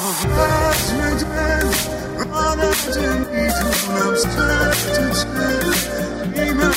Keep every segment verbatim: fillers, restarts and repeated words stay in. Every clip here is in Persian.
تو بد دل راننده میدونم سخت چه بی من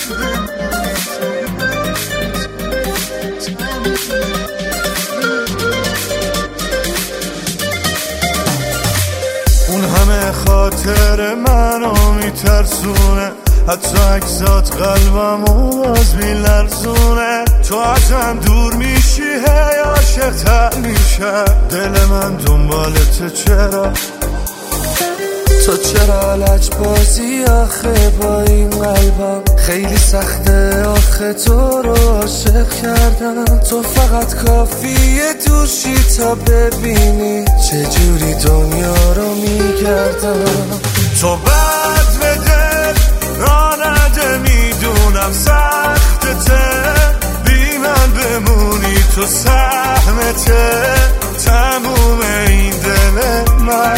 اون همه خاطر منو میترسونه، حتی اگزات قلبمو باز میلرزونه. تو ازم دور میشی هی عاشق تر میشه دل من دنبالت، چرا تو چرا لج بازی آخه با این قلبم؟ خیلی سخته آخه تو رو عاشق کردم. تو فقط کافیه دوشی تا ببینی چجوری دنیا رو میگردم. تو بد به دل راننده میدونم سختته، بی من بمونی تو سهمته تموم این دل من.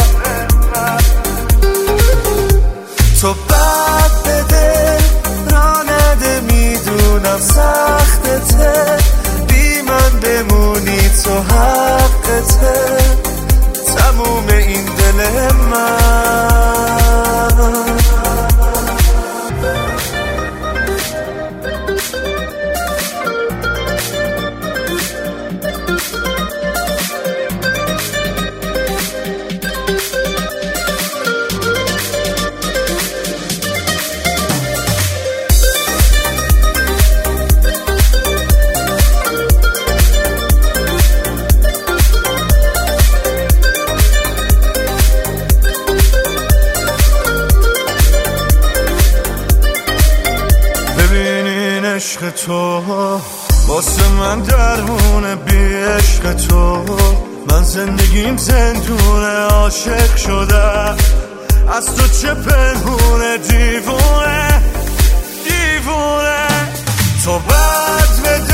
تو بد به دل راننده میدونم سختته، بی من بمونی تو حقته تموم این دل من. عشق تو واسه من درمونه، بی عشق تو من زندگیم زندونه. عاشق شدم از تو چه پنهونه، دیوونه دیوونه. تو بد به